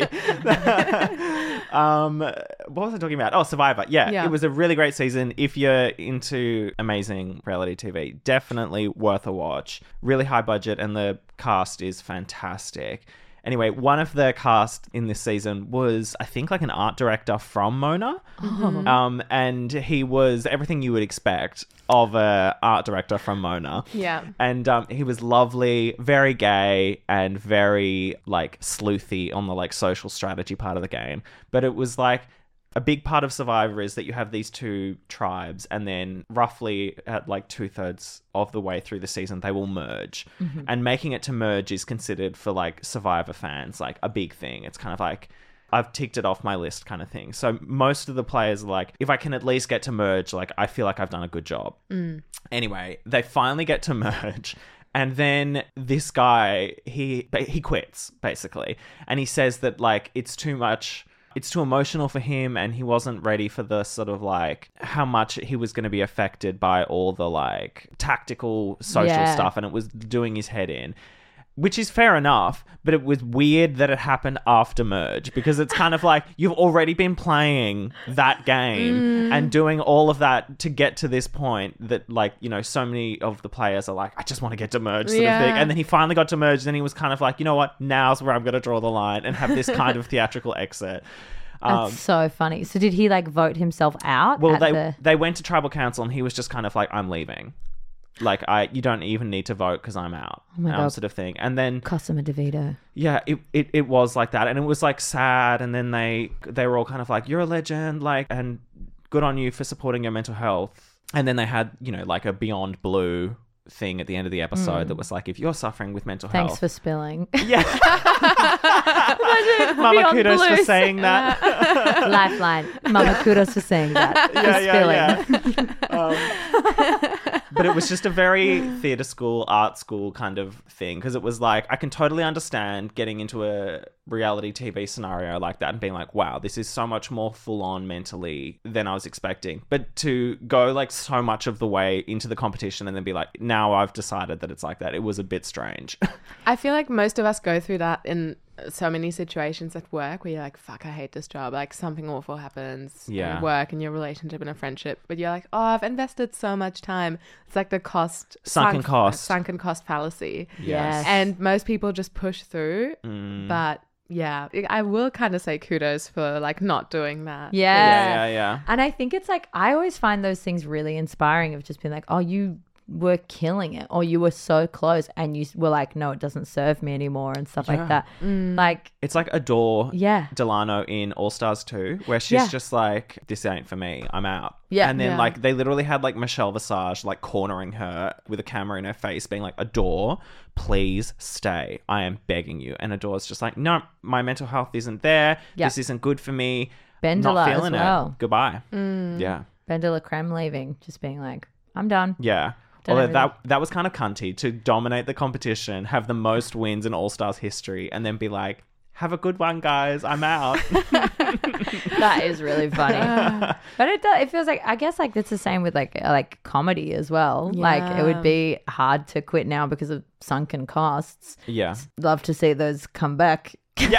What was I talking about? Oh, Survivor. Yeah, it was a really great season. If you're into amazing reality TV, definitely worth a watch. Really high budget, and the cast is fantastic. Anyway, one of the cast in this season was, I think, like an art director from Mona. Oh. And he was everything you would expect of an art director from Mona. Yeah. And he was lovely, very gay, and very, like, sleuthy on the, like, social strategy part of the game. But it was, like, a big part of Survivor is that you have these two tribes, and then roughly at like 2/3 of the way through the season, they will merge. Mm-hmm. And making it to merge is considered for like Survivor fans like a big thing. It's kind of like, I've ticked it off my list kind of thing. So most of the players are like, if I can at least get to merge, like I feel like I've done a good job. Anyway, they finally get to merge. And then this guy, he quits basically. And he says that like it's too much... It's too emotional for him, and he wasn't ready for the sort of like how much he was going to be affected by all the like tactical social stuff, and it was doing his head in, which is fair enough. But it was weird that it happened after merge, because it's kind of like you've already been playing that game and doing all of that to get to this point that like, you know, so many of the players are like, I just want to get to merge sort of thing. And then he finally got to merge, and then he was kind of like, you know what, now's where I'm going to draw the line and have this kind of theatrical exit. That's so funny. So did he like vote himself out? Well, they went to tribal council, and he was just kind of like, I'm leaving. Like, you don't even need to vote because I'm out. Oh my God. Sort of thing. And then Cosima DeVito. yeah, it was like that. And it was like sad. And then they were all kind of like, you're a legend, like, and good on you for supporting your mental health. And then they had, you know, like a Beyond Blue thing at the end of the episode that was like, if you're suffering with mental health. Thanks for spilling. Yeah. Mama, kudos for saying that. Lifeline. Mama, kudos for saying that. But it was just a very theatre school, art school kind of thing, because it was like, I can totally understand getting into a reality TV scenario like that and being like, wow, this is so much more full on mentally than I was expecting. But to go like so much of the way into the competition and then be like, now I've decided that it's like that, it was a bit strange. I feel like most of us go through that in so many situations at work where you're like, fuck, I hate this job. Like something awful happens in work, in your relationship, in a friendship. But you're like, oh, I've invested so much time. It's like the sunken cost fallacy. Yes. And most people just push through. But yeah, I will kind of say kudos for like not doing that. Yeah. And I think it's like, I always find those things really inspiring of just being like, oh, you were killing it, or you were so close and you were like, no, it doesn't serve me anymore and stuff like that. Like, it's like Adore Delano in All Stars 2, where she's just like, this ain't for me, I'm out. And then like they literally had like Michelle Visage like cornering her with a camera in her face being like, Adore, please stay, I am begging you. And Adore's just like, no, my mental health isn't there, this isn't good for me, Bendela not feeling as well. it, goodbye. Yeah, Bendela Creme leaving, just being like, I'm done. Although that was kind of cunty to dominate the competition, have the most wins in All Stars history, and then be like, have a good one, guys, I'm out. That is really funny. But it feels like, I guess like it's the same with like comedy as well. Like it would be hard to quit now because of sunken costs. Yeah. Love to see those come back. But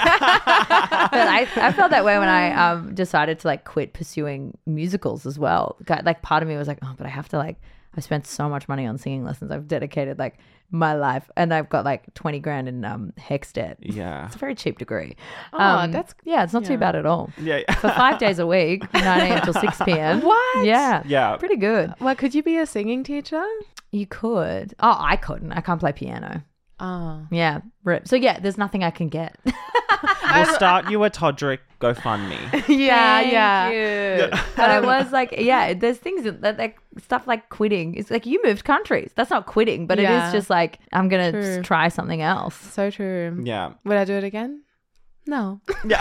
I felt that way when I decided to like quit pursuing musicals as well. Like part of me was like, oh, but I have to like, I spent so much money on singing lessons. I've dedicated like my life, and I've got like 20 grand in HECS debt. Yeah. It's a very cheap degree. It's not too bad at all. For 5 days a week, 9 a.m. till 6 p.m. What? Yeah. Pretty good. Well, could you be a singing teacher? You could. Oh, I couldn't. I can't play piano. Oh. Yeah. Rip. So yeah, there's nothing I can get. We'll start you a Todrick GoFundMe. Thank you. But it was like, there's things that like stuff like quitting. It's like, you moved countries. That's not quitting, but it is just like, I'm going to try something else. So true. Yeah. Would I do it again? No. You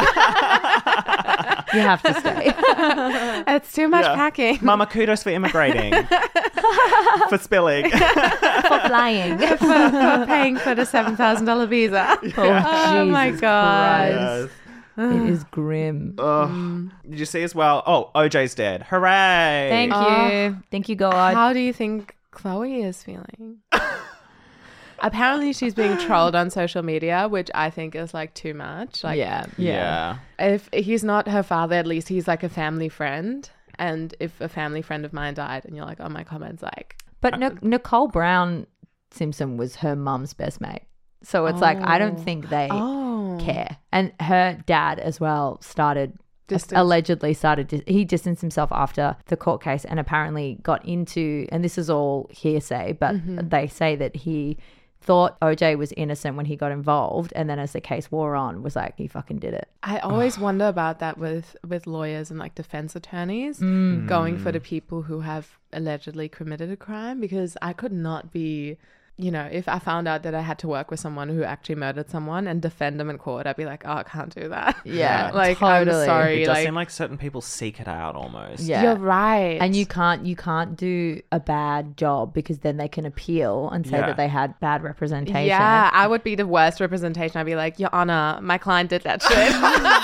have to stay. It's too much packing. Mama, kudos for immigrating. For spilling. For flying. for paying for the $7,000 visa. Oh my God. Yes. It is grim. Did you see as well? Oh, OJ's dead. Hooray. Thank you. Thank you, God. How do you think Chloe is feeling? Apparently she's being trolled on social media, which I think is like too much. Like, yeah. If he's not her father, at least he's like a family friend. And if a family friend of mine died and you're like, oh, my comment's like... But Nicole Brown Simpson was her mum's best mate. So it's like, I don't think they care. And her dad as well allegedly he distanced himself after the court case and apparently got into, and this is all hearsay, but they say that he thought OJ was innocent when he got involved, and then as the case wore on was like, he fucking did it. I always wonder about that with lawyers and like defense attorneys going for the people who have allegedly committed a crime, because I could not be, you know, if I found out that I had to work with someone who actually murdered someone and defend them in court, I'd be like, oh, I can't do that. Yeah, like, totally. I'm sorry. It does seem like certain people seek it out almost. Yeah. You're right. And you can't do a bad job because then they can appeal and say that they had bad representation. Yeah, I would be the worst representation. I'd be like, Your Honor, my client did that shit.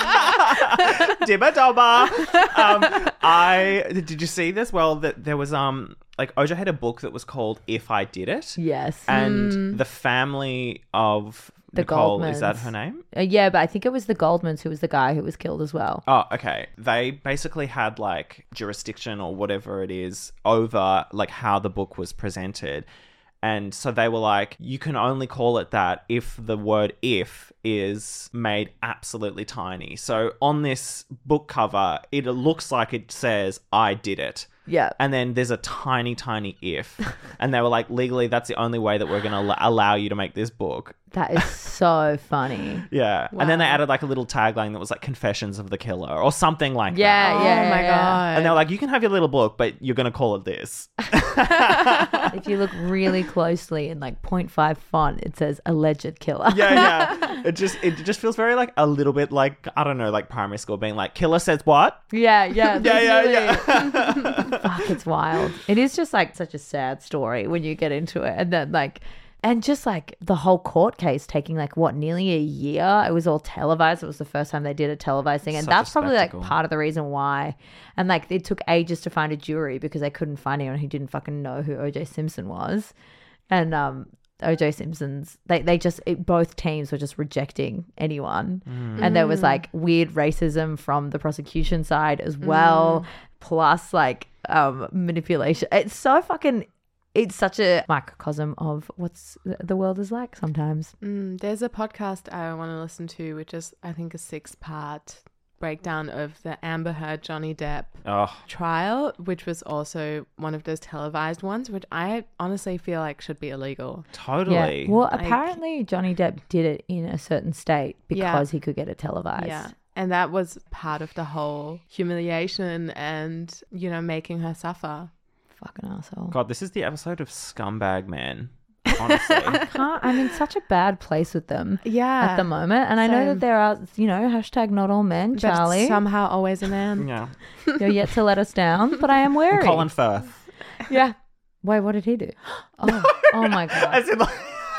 Dibba dobba. Did you see this? Well, that there was like OJ had a book that was called If I Did It. Yes. And the family of the Nicole, Goldmans. is that her name? Yeah, but I think it was the Goldmans who was the guy who was killed as well. Oh, okay. They basically had like jurisdiction or whatever it is over like how the book was presented. And so they were like, you can only call it that if the word if is made absolutely tiny. So on this book cover, it looks like it says, I did it. Yeah. And then there's a tiny, tiny if. And they were like, legally, that's the only way that we're going to allow you to make this book. That is so funny. Yeah. Wow. And then they added like a little tagline that was like Confessions of the Killer or something like that. Yeah. Oh my God. And they were like, you can have your little book, but you're going to call it this. If you look really closely in like 0.5 font, it says alleged killer. Yeah. It just feels very like a little bit like, I don't know, like primary school being like, killer says what? Yeah. Yeah. Fuck, it's wild. It is just like such a sad story when you get into it. And then like, and just like the whole court case taking like nearly a year. It was all televised. It was the first time they did a televised thing. And that's probably like part of the reason why. And like it took ages to find a jury because they couldn't find anyone who didn't fucking know who O.J. Simpson was. And O.J. Simpson's, both teams were just rejecting anyone. And there was like weird racism from the prosecution side as well. Plus like manipulation. It's so fucking... It's such a microcosm of what's the world is like sometimes. There's a podcast I want to listen to, which is, I think, a 6-part breakdown of the Amber Heard Johnny Depp trial, which was also one of those televised ones, which I honestly feel like should be illegal. Totally. Yeah. Well, apparently Johnny Depp did it in a certain state because he could get it televised. Yeah. And that was part of the whole humiliation and, making her suffer. Fucking asshole. God, this is the episode of Scumbag Man. Honestly. I'm in such a bad place with them at the moment. And I know that there are, hashtag not all men, Charlie. But somehow always a man. Yeah. You're yet to let us down, but I am wary. And Colin Firth. Yeah. Wait, what did he do? Oh my God. As in, like...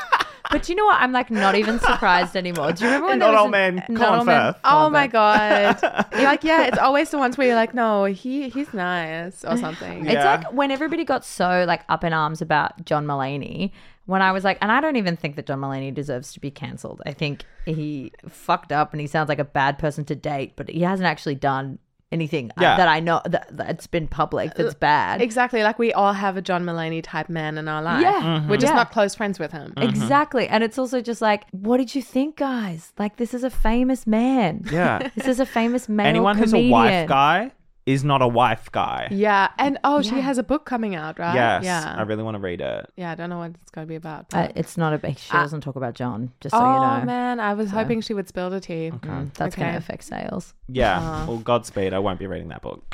But do you know what? I'm like not even surprised anymore. Do you remember when Not all men, Colin Firth. Oh my God. You're like, yeah, it's always the ones where you're like, no, he's nice or something. It's like when everybody got so like up in arms about John Mulaney, when I was like, and I don't even think that John Mulaney deserves to be cancelled. I think he fucked up and he sounds like a bad person to date, but he hasn't actually done anything that I know that's been public that's bad. Exactly. Like we all have a John Mulaney type man in our life. Yeah. We're just not close friends with him. Exactly. And it's also just like, what did you think, guys? Like, this is a famous man. Yeah. This is a famous male Anyone comedian. who's a wife guy is not a wife guy. Yeah. And she has a book coming out, right? Yes. Yeah. I really want to read it. Yeah. I don't know what it's going to be about. It's not a big... She doesn't talk about John, just so you know. Oh, man. I was hoping she would spill the tea. Okay. That's going to affect sales. Yeah. Well, Godspeed. I won't be reading that book.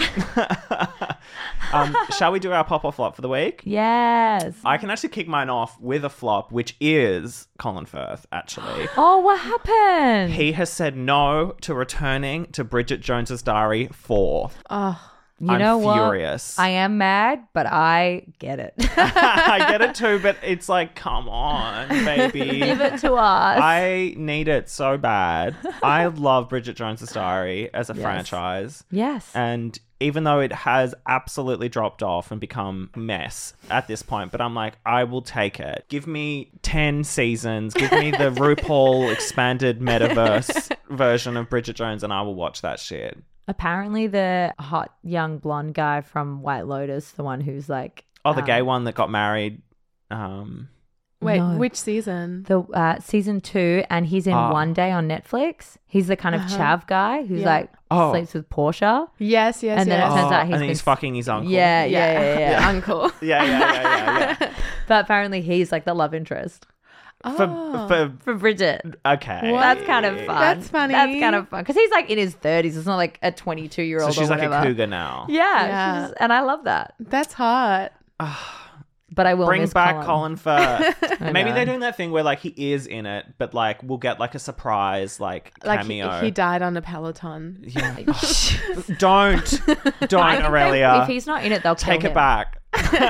Shall we do our pop or flop for the week? Yes. I can actually kick mine off with a flop, which is Colin Firth, actually. Oh, what happened? He has said no to returning to Bridget Jones's Diary 4. Oh, you know what? I'm furious. I am mad, but I get it. I get it too, but it's like, come on, baby. Give it to us. I need it so bad. I love Bridget Jones's Diary as a franchise. Yes. And even though it has absolutely dropped off and become a mess at this point, but I'm like, I will take it. Give me 10 seasons. Give me the RuPaul expanded metaverse version of Bridget Jones and I will watch that shit. Apparently the hot young blonde guy from White Lotus, the one who's like... Oh, the gay one that got married. Wait, No. which season? The season 2, and he's in One Day on Netflix. He's the kind of chav guy who's like sleeps with Portia. Yes. And then it turns out he's fucking his uncle. Yeah. Uncle. Yeah. But apparently he's like the love interest For for Bridget. okay. Well, that's kind of fun. That's funny. That's kind of fun because he's like in his 30s. It's not like a 22-year-old. So she's or like whatever. a cougar now. Yeah. And I love that. That's hot. But I will Bring miss back Colin Firth. Maybe know. they're doing that thing where like he is in it, but like we'll get like a surprise like cameo. He died on a Peloton. Yeah. Don't Aurelia. If he's not in it, they'll take kill it him. back.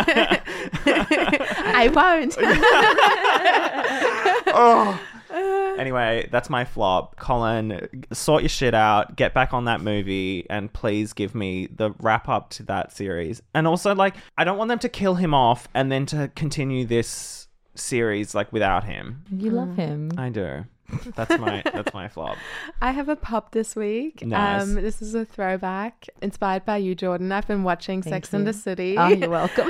I won't. Anyway, that's my flop. Colin, sort your shit out, get back on that movie, and please give me the wrap up to that series. And also, like, I don't want them to kill him off and then to continue this series, like, without him. You love him. I do. That's my flop. I have a pop this week. Nice. This is a throwback inspired by you, Jordan. I've been watching Sex and the City. Oh, you're welcome.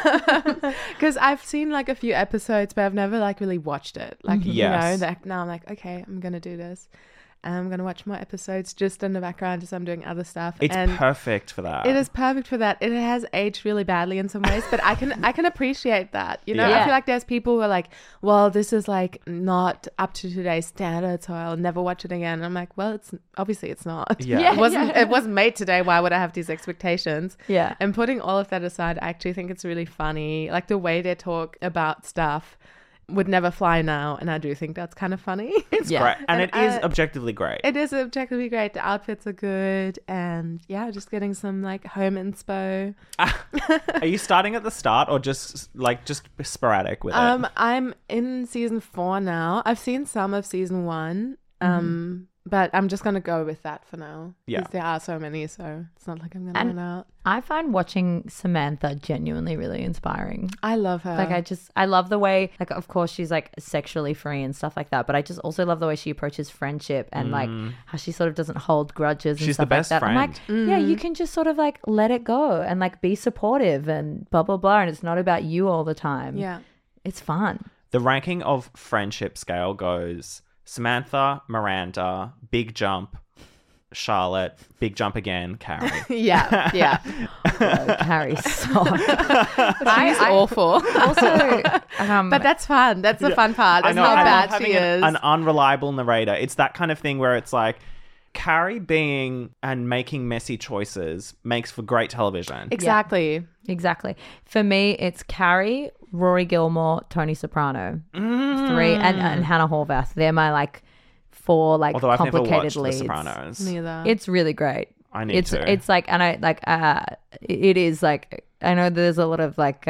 Because I've seen like a few episodes, but I've never like really watched it. Like, Yes. now I'm like, okay, I'm going to do this. I'm going to watch more episodes just in the background as I'm doing other stuff. It's and perfect for that. it is perfect for that. It has aged really badly in some ways, but I can appreciate that. You know, Yeah. I feel like there's people who are like, well, this is like not up to today's standards, so I'll never watch it again. And I'm like, well, obviously it's not. Yeah. It wasn't made today. Why would I have these expectations? Yeah. And putting all of that aside, I actually think it's really funny. Like the way they talk about stuff would never fly now, and I do think that's kind of funny. It's great. And it is objectively great. It is objectively great. The outfits are good, and yeah, just getting some like home inspo. Are you starting at the start or just sporadic with it? I'm in season 4 now. I've seen some of season 1. But I'm just going to go with that for now. Yeah. Because there are so many, so it's not like I'm going to run out. I find watching Samantha genuinely really inspiring. I love her. Like I love the way, like, of course she's like sexually free and stuff like that, but I just also love the way she approaches friendship and like how she sort of doesn't hold grudges and She's stuff the best like that. friend. I'm like, yeah, you can just sort of like let it go and like be supportive and blah, blah, blah. And it's not about you all the time. Yeah. It's fun. The ranking of friendship scale goes Samantha, Miranda, Big Jump, Charlotte, Big Jump again, Carrie. Yeah. Bro, Carrie sucks. She's awful. Also, but that's fun. That's the fun part. I It's know, how I love bad having she is. an unreliable narrator. It's that kind of thing where it's like Carrie being and making messy choices makes for great television. Exactly. Exactly. For me, it's Carrie, Rory Gilmore, Tony Soprano, 3, and Hannah Horvath. They're my like 4 like Although I've never complicated watched leads. The Sopranos. Neither. It's really great. I need to. It's like, and I like, it is like, I know there's a lot of like,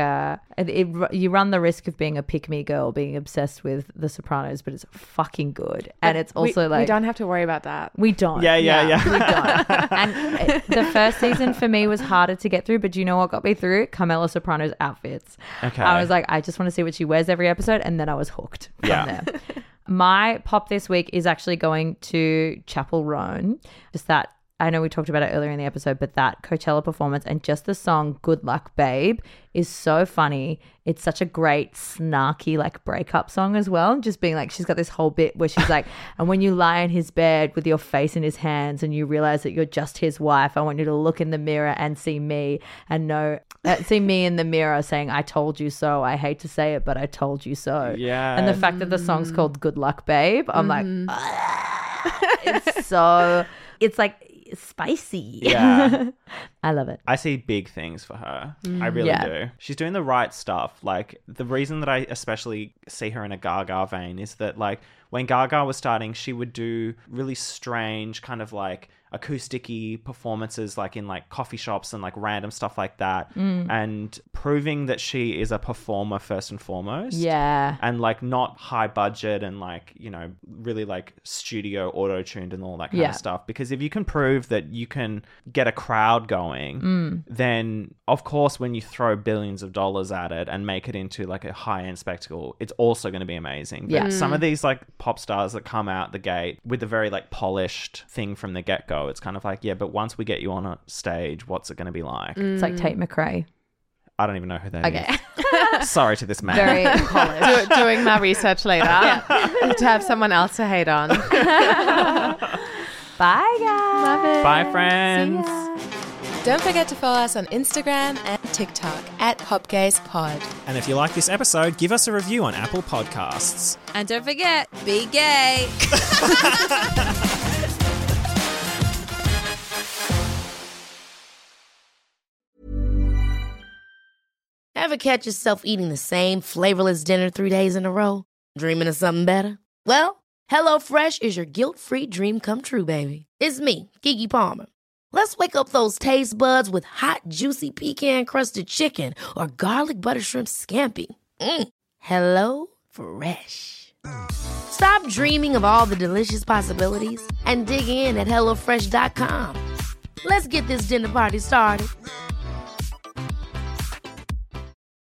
you run the risk of being a pick-me girl, being obsessed with The Sopranos, but it's fucking good. And it's also we don't have to worry about that. We don't. Yeah. We don't. And the first season for me was harder to get through, but do you know what got me through? Carmela Soprano's outfits. Okay. I was like, I just want to see what she wears every episode, and then I was hooked from there. My pop this week is actually going to Chapel Roan. Just that, I know we talked about it earlier in the episode, but that Coachella performance and just the song Good Luck Babe is so funny. It's such a great snarky like breakup song as well. Just being like, she's got this whole bit where she's like, and when you lie in his bed with your face in his hands and you realize that you're just his wife, I want you to look in the mirror and see me and know, see me in the mirror saying, I told you so. I hate to say it, but I told you so. Yeah. And the fact that the song's called Good Luck Babe, I'm like, it's so, it's like, spicy. Yeah. I love it. I see big things for her. I really do. She's doing the right stuff. Like, the reason that I especially see her in a Gaga vein is that, like, when Gaga was starting, she would do really strange kind of like acoustic-y performances, like in like coffee shops and like random stuff like that, and proving that she is a performer first and foremost. Yeah. And like not high budget and like, you know, really like studio auto-tuned and all that kind of stuff. Because if you can prove that you can get a crowd going, then of course when you throw billions of dollars at it and make it into like a high-end spectacle, it's also going to be amazing. But some of these like pop stars that come out the gate with a very like polished thing from the get-go, it's kind of like, yeah, but once we get you on a stage, what's it going to be like? It's like Tate McRae. I don't even know who that is. Sorry to this man. Very polished. Doing my research later to have someone else to hate on. Bye, guys. Love it. Bye, friends. Don't forget to follow us on Instagram and TikTok at PopGazePod. And if you like this episode, give us a review on Apple Podcasts. And don't forget, be gay. Ever catch yourself eating the same flavorless dinner 3 days in a row? Dreaming of something better? Well, HelloFresh is your guilt-free dream come true, baby. It's me, Keke Palmer. Let's wake up those taste buds with hot, juicy pecan-crusted chicken or garlic butter shrimp scampi. Hello Fresh. Stop dreaming of all the delicious possibilities and dig in at HelloFresh.com. Let's get this dinner party started.